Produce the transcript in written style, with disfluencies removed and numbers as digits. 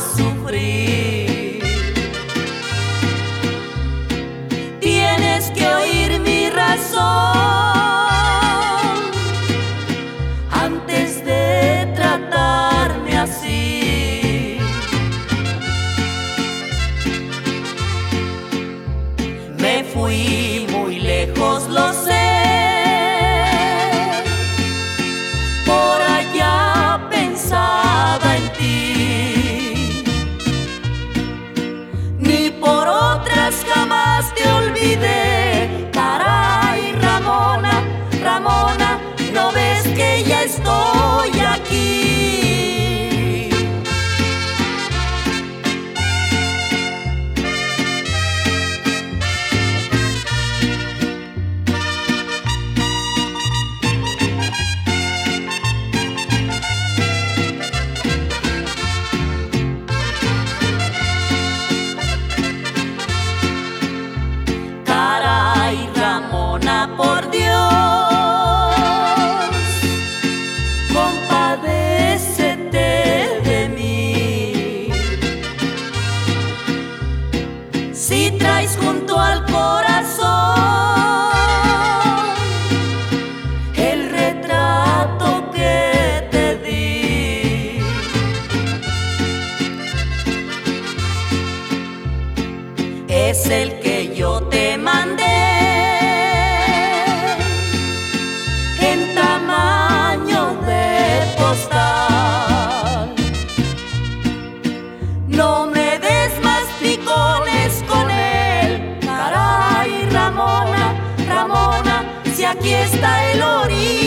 sufrir. Tienes que oír mi razón antes de tratarme así. Me fui muy lejos, lo sé. Por allá pensaba en ti. Ni por otras jamás te olvidé. Caray, Ramona, Ramona, ¿no ves que ya estoy aquí? Caray, Ramona, por Dios, compadécete de mí. Si traes junto al corazón el retrato que te di, es el que yo te mandé en tamaño de postal. No me des más picones con él. Caray, Ramona, Ramona, si aquí está el origen.